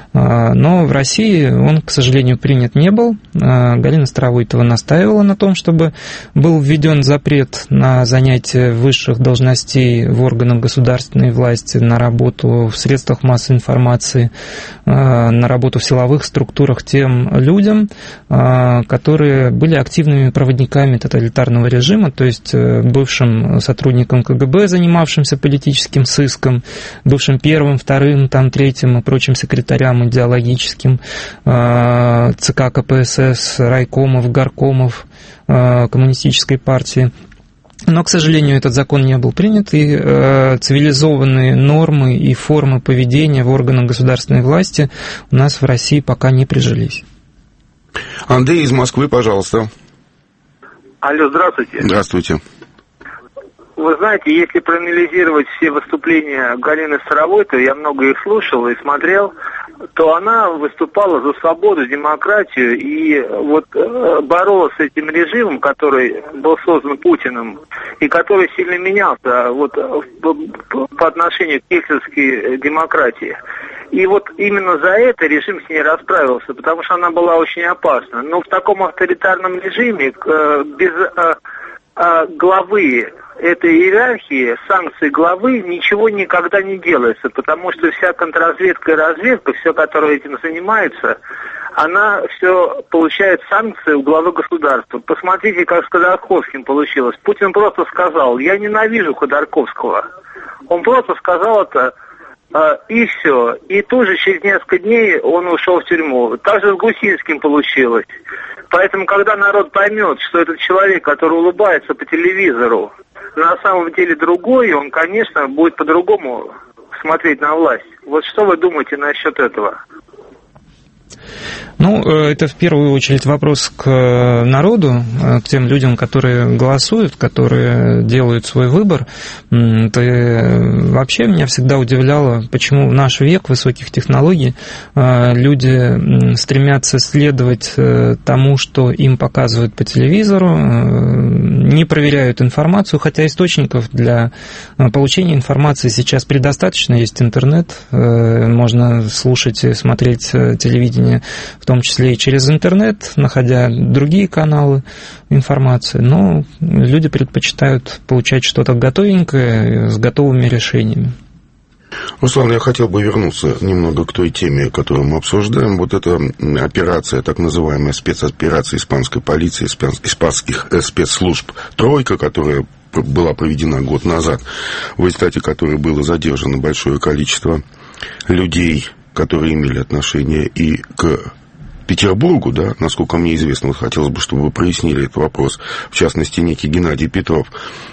Но в России он, к сожалению, принят не был. Галина Старовойтова настаивала на том, чтобы был введен запрет на занятие высших должностей в органах государственной власти, на работу в средствах массовой информации, на работу в силовых структурах тем людям, которые были активными проводниками тоталитарного режима, то есть бывшим сотрудником ка гэ бэ, занимавшимся политическим сыском, бывшим первым, вторым, там, третьим и прочим секретарям идеологическим цэ ка ка пэ эс эс, райкомов, горкомов коммунистической партии. Но, к сожалению, этот закон не был принят, и э, цивилизованные нормы и формы поведения в органах государственной власти у нас в России пока не прижились. Андрей из Москвы, пожалуйста. Алло, здравствуйте. Здравствуйте. Вы знаете, если проанализировать все выступления Галины Старовой, то я много их слушал и смотрел, то она выступала за свободу, демократию и вот боролась с этим режимом, который был создан Путиным и который сильно менялся вот по отношению к гитлеровской демократии. И вот именно за это режим с ней расправился, потому что она была очень опасна. Но в таком авторитарном режиме без главы этой иерархии, санкций главы, ничего никогда не делается, потому что вся контрразведка и разведка, все, которое этим занимается, она все получает санкции у главы государства. Посмотрите, как с Ходорковским получилось. Путин просто сказал: я ненавижу Ходорковского. Он просто сказал это, и все. И тут же через несколько дней он ушел в тюрьму. Также с Гусинским получилось. Поэтому, когда народ поймет, что этот человек, который улыбается по телевизору, на самом деле другой, он, конечно, будет по-другому смотреть на власть. Вот что вы думаете насчет этого? Ну, это в первую очередь вопрос к народу, к тем людям, которые голосуют, которые делают свой выбор. Это вообще меня всегда удивляло, почему в наш век высоких технологий люди стремятся следовать тому, что им показывают по телевизору, не проверяют информацию, хотя источников для получения информации сейчас предостаточно. Есть интернет, можно слушать и смотреть телевидение, в том числе и через интернет, находя другие каналы информации, но люди предпочитают получать что-то готовенькое с готовыми решениями. Руслан, я хотел бы вернуться немного к той теме, которую мы обсуждаем. Вот эта операция, так называемая спецоперация испанской полиции, испанских спецслужб «Тройка», которая была проведена год назад, в результате которой было задержано большое количество людей, которые имели отношение и к Петербургу, да, насколько мне известно, вот хотелось бы, чтобы вы прояснили этот вопрос, в частности, некий Геннадий Петров.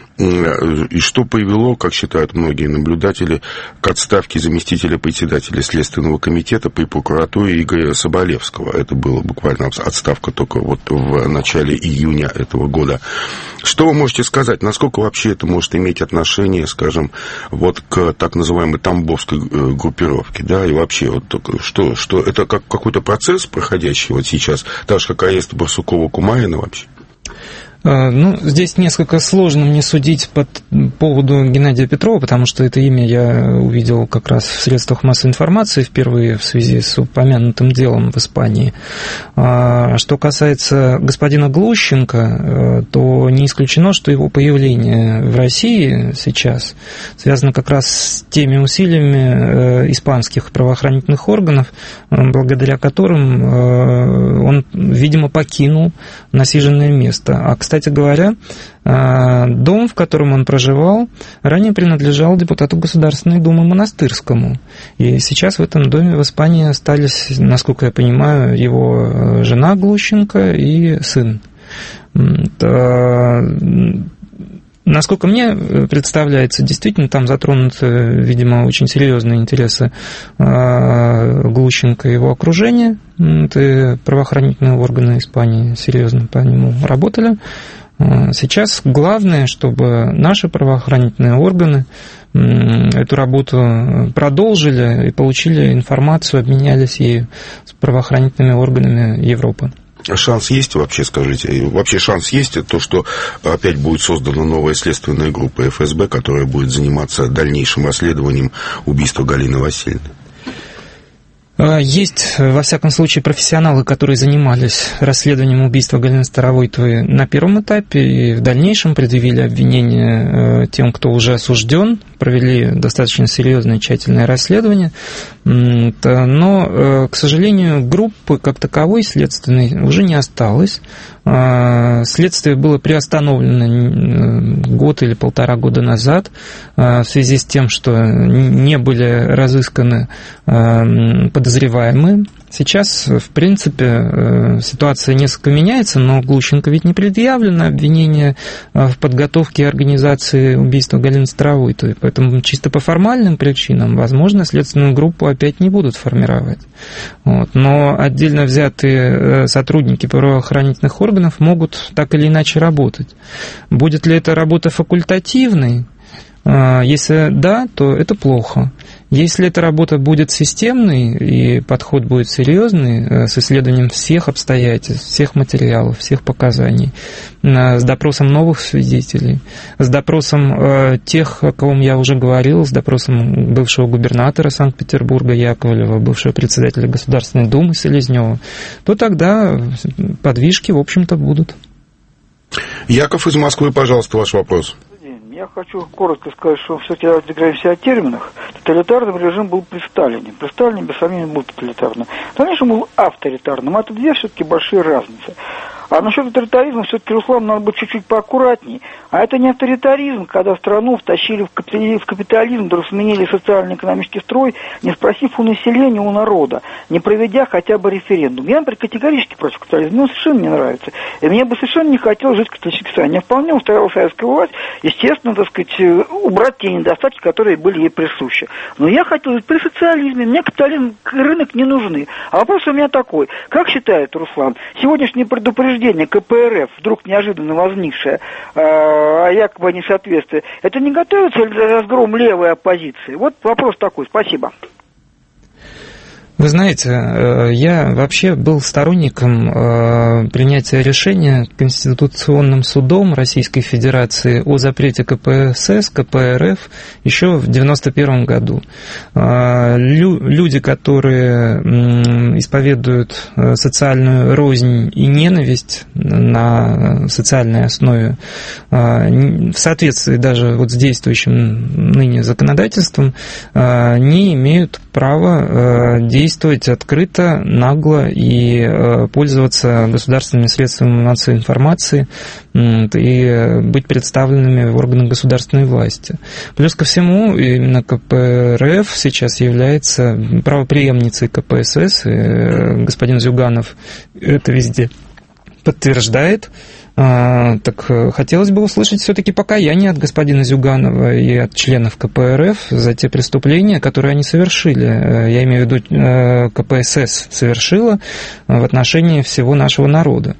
И что привело, как считают многие наблюдатели, к отставке заместителя председателя Следственного комитета при прокуратуре Игоря Соболевского. Это была буквально отставка только вот в начале июня этого года. Что вы можете сказать, насколько вообще это может иметь отношение, скажем, вот к так называемой тамбовской группировке, да, и вообще вот что, что это как какой-то процесс проходящий вот сейчас, так же, как арест Барсукова-Кумарина вообще? Ну, здесь несколько сложно мне судить по поводу Геннадия Петрова, потому что это имя я увидел как раз в средствах массовой информации впервые в связи с упомянутым делом в Испании. Что касается господина Глущенко, то не исключено, что его появление в России сейчас связано как раз с теми усилиями испанских правоохранительных органов, благодаря которым он, видимо, покинул насиженное место. А, кстати, Кстати говоря, дом, в котором он проживал, ранее принадлежал депутату Государственной Думы Монастырскому. И сейчас в этом доме в Испании остались, насколько я понимаю, его жена Глущенко и сын. Насколько мне представляется, действительно там затронуты, видимо, очень серьезные интересы Глущенко и его окружения. Это правоохранительные органы Испании серьезно по нему работали. Сейчас главное, чтобы наши правоохранительные органы эту работу продолжили и получили информацию, обменялись ею с правоохранительными органами Европы. Шанс есть вообще, скажите? Вообще шанс есть, то, что опять будет создана новая следственная группа эф эс бэ, которая будет заниматься дальнейшим расследованием убийства Галины Васильевны? Есть, во всяком случае, профессионалы, которые занимались расследованием убийства Галины Старовойтовой на первом этапе и в дальнейшем предъявили обвинения тем, кто уже осужден, провели достаточно серьезное тщательное расследование. Но, к сожалению, группы как таковой следственной уже не осталось. Следствие было приостановлено год или полтора года назад в связи с тем, что не были разысканы подозреваемые. Сейчас, в принципе, ситуация несколько меняется, но Глущенко ведь не предъявлено обвинение в подготовке и организации убийства Галины Старовойтовой. Поэтому чисто по формальным причинам, возможно, следственную группу опять не будут формировать. Вот. Но отдельно взятые сотрудники правоохранительных органов могут так или иначе работать. Будет ли эта работа факультативной? Если да, то это плохо. Если эта работа будет системной и подход будет серьезный, с исследованием всех обстоятельств, всех материалов, всех показаний, с допросом новых свидетелей, с допросом тех, о ком я уже говорил, с допросом бывшего губернатора Санкт-Петербурга Яковлева, бывшего председателя Государственной Думы Селезнева, то тогда подвижки, в общем-то, будут. Яков из Москвы, пожалуйста, ваш вопрос. Я хочу коротко сказать, что все-таки отыграемся о терминах. Тоталитарный режим был при Сталине. При Сталине, без сомнения, был тоталитарным. Конечно, был авторитарным. Это две все-таки большие разницы. А насчет авторитаризма, все-таки, Руслан, надо быть чуть-чуть поаккуратнее. А это не авторитаризм, когда страну втащили в капитализм, вдруг сменили социально-экономический строй, не спросив у населения, у народа, не проведя хотя бы референдум. Я, например, категорически против капитализма, мне он совершенно не нравится. И мне бы совершенно не хотелось жить в католической стране. Мне вполне устраивала советская власть, естественно, так сказать, убрать те недостатки, которые были ей присущи. Но я хотел жить при социализме, мне капитализм, рынок не нужны. А вопрос у меня такой. Как считает Руслан, сегодняшнее предупреждение ка пэ эр эф, вдруг неожиданно возникшее, о якобы несоответствии, это не готовится ли для разгрома левой оппозиции? Вот вопрос такой. Спасибо. Вы знаете, я вообще был сторонником принятия решения Конституционным судом Российской Федерации о запрете ка пэ эс эс, ка пэ эр эф еще в девяносто первом году. Люди, которые исповедуют социальную рознь и ненависть на социальной основе, в соответствии даже вот с действующим ныне законодательством, не имеют права действовать действовать открыто, нагло и э, пользоваться государственными средствами массовой информации э, и быть представленными в органах государственной власти. Плюс ко всему, именно ка пэ эр эф сейчас является правопреемницей ка пэ эс эс, и э, господин Зюганов это везде подтверждает. А, так хотелось бы услышать все-таки покаяние от господина Зюганова и от членов ка пэ эр эф за те преступления, которые они совершили. Я имею в виду, ка пэ эс эс совершила в отношении всего нашего народа.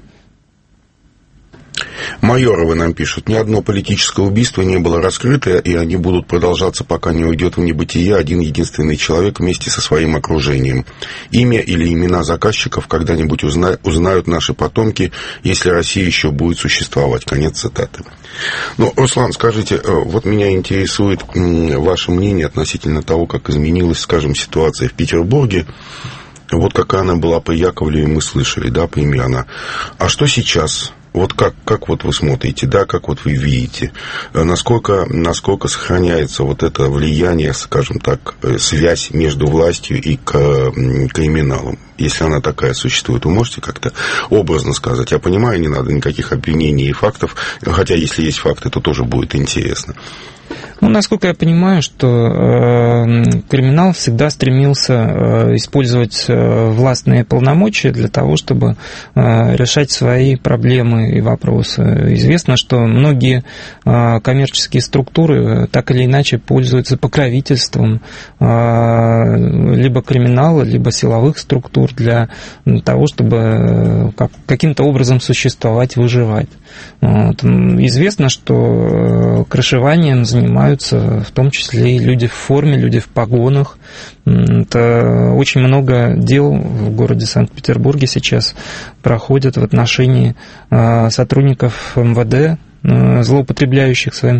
Майоровы нам пишут, ни одно политическое убийство не было раскрыто, и они будут продолжаться, пока не уйдет в небытие один единственный человек вместе со своим окружением. Имя или имена заказчиков когда-нибудь узна... узнают наши потомки, если Россия еще будет существовать. Конец цитаты. Ну, Руслан, скажите, вот меня интересует ваше мнение относительно того, как изменилась, скажем, ситуация в Петербурге. Вот какая она была по Яковлеву, мы слышали, да, примерно. А что сейчас? Вот как, как вот вы смотрите, да, как вот вы видите, насколько, насколько сохраняется вот это влияние, скажем так, связь между властью и криминалом, если она такая существует. Вы можете как-то образно сказать? Я понимаю, не надо никаких обвинений и фактов, хотя если есть факты, то тоже будет интересно. Ну, насколько я понимаю, что э, криминал всегда стремился э, использовать э, властные полномочия для того, чтобы э, решать свои проблемы и вопросы. Известно, что многие э, коммерческие структуры так или иначе пользуются покровительством э, либо криминала, либо силовых структур для того, чтобы э, как, каким-то образом существовать, выживать. Вот. Известно, что э, крышеванием занимаются в том числе и люди в форме, люди в погонах. Это очень много дел в городе Санкт-Петербурге сейчас проходят в отношении сотрудников эм вэ дэ, злоупотребляющих своим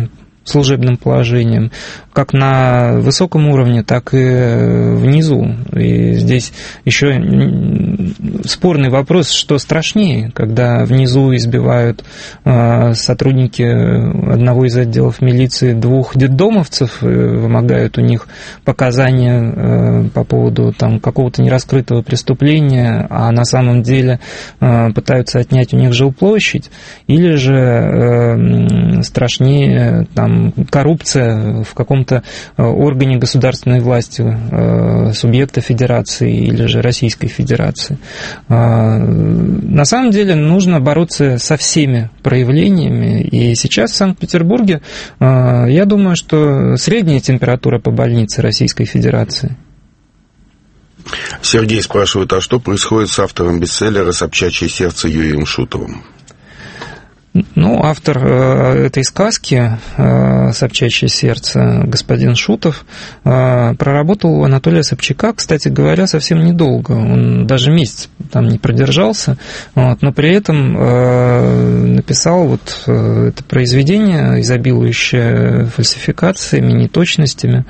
служебным положением, как на высоком уровне, так и внизу. И здесь еще спорный вопрос, что страшнее, когда внизу избивают сотрудники одного из отделов милиции двух детдомовцев, вымогают у них показания по поводу там, какого-то нераскрытого преступления, а на самом деле пытаются отнять у них жилплощадь, или же страшнее там, коррупция в каком-то органе государственной власти субъекта федерации или же Российской Федерации. На самом деле нужно бороться со всеми проявлениями, и сейчас в Санкт-Петербурге, я думаю, что средняя температура по больнице Российской Федерации. Сергей спрашивает, а что происходит с автором бестселлера «Собчачье сердце» Юрием Шутовым? Ну, автор этой сказки «Собчачье сердце», господин Шутов, проработал у Анатолия Собчака, кстати говоря, совсем недолго. Он даже месяц там не продержался, вот, но при этом написал вот это произведение, изобилующее фальсификациями, неточностями.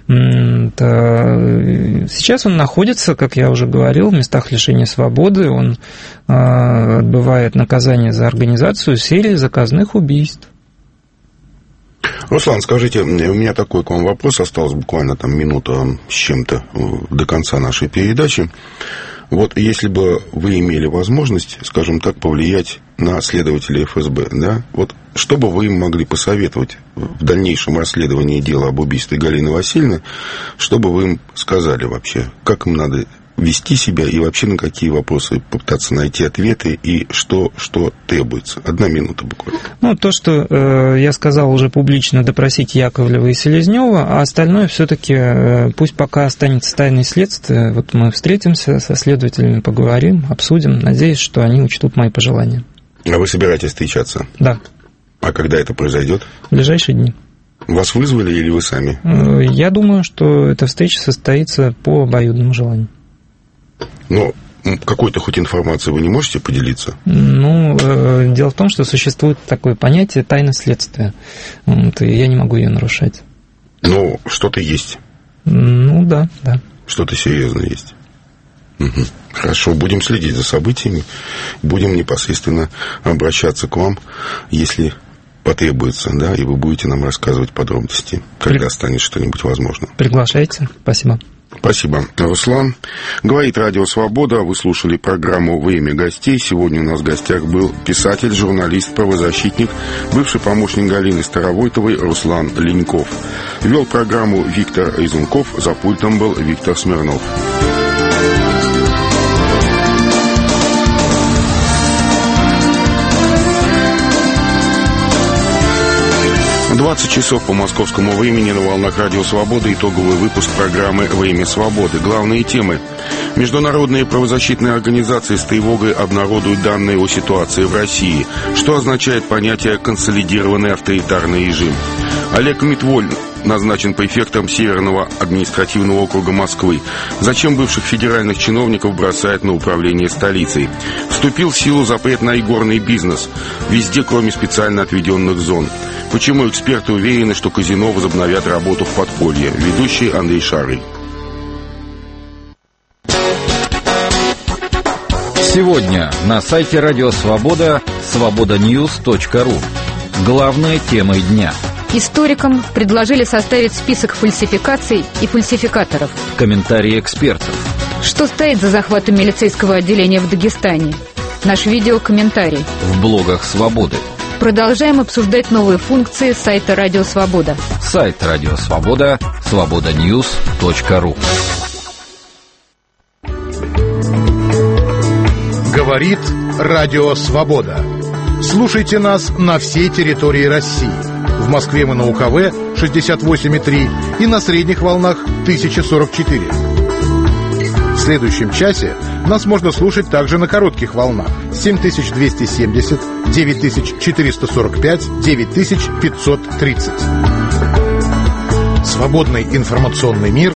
Сейчас он находится, как я уже говорил, в местах лишения свободы. Он отбывает наказание за организацию серии заказных убийств. Руслан, скажите, у меня такой к вам вопрос, осталось буквально там минута с чем-то до конца нашей передачи. Вот если бы вы имели возможность, скажем так, повлиять на следователей эф эс бэ, да, вот что бы вы им могли посоветовать в дальнейшем расследовании дела об убийстве Галины Васильевны, что бы вы им сказали вообще, как им надо вести себя и вообще на какие вопросы попытаться найти ответы и что, что требуется? Одна минута буквально. Ну, то, что э, я сказал уже публично, допросить Яковлева и Селезнева, а остальное все-таки э, пусть пока останется тайной следствия. Вот мы встретимся со следователями, поговорим, обсудим. Надеюсь, что они учтут мои пожелания. А вы собираетесь встречаться? Да. А когда это произойдет? В ближайшие дни. Вас вызвали или вы сами? Э, я думаю, что эта встреча состоится по обоюдному желанию. Но какой-то хоть информацией вы не можете поделиться? Ну, э, дело в том, что существует такое понятие тайны следствия. Вот, и я не могу ее нарушать. Ну, что-то есть? Ну, да, да. Что-то серьезное есть? Угу. Хорошо, будем следить за событиями, будем непосредственно обращаться к вам, если потребуется, да, и вы будете нам рассказывать подробности, когда При... станет что-нибудь возможно. Приглашайте. Спасибо. Спасибо, Руслан. Говорит Радио Свобода. Вы слушали программу «Время гостей». Сегодня у нас в гостях был писатель, журналист, правозащитник, бывший помощник Галины Старовойтовой Руслан Леньков. Вел программу Виктор Изунков. За пультом был Виктор Смирнов. двадцать часов по московскому времени на волнах Радио Свобода. Итоговый выпуск программы «Время свободы». Главные темы. Международные правозащитные организации с тревогой обнародуют данные о ситуации в России. Что означает понятие «консолидированный авторитарный режим». Олег Митволь назначен префектом Северного административного округа Москвы. Зачем бывших федеральных чиновников бросают на управление столицей? Вступил в силу запрет на игорный бизнес. Везде, кроме специально отведенных зон. Почему эксперты уверены, что казино возобновят работу в подполье? Ведущий Андрей Шарый. Сегодня на сайте Радио Свобода свобода ньюс точка ру. Главные темы дня. Историкам предложили составить список фальсификаций и фальсификаторов. Комментарии экспертов. Что стоит за захватом милицейского отделения в Дагестане? Наш видеокомментарий. В блогах Свободы. Продолжаем обсуждать новые функции сайта Радио Свобода. Сайт Радио Свобода свобода ньюс точка ру. Говорит Радио Свобода. Слушайте нас на всей территории России. В Москве мы на У Ка В шестьдесят восемь и три и на средних волнах тысяча сорок четыре. В следующем часе нас можно слушать также на коротких волнах семь тысяч двести семьдесят, девять тысяч четыреста сорок пять, девять тысяч пятьсот тридцать. Свободный информационный мир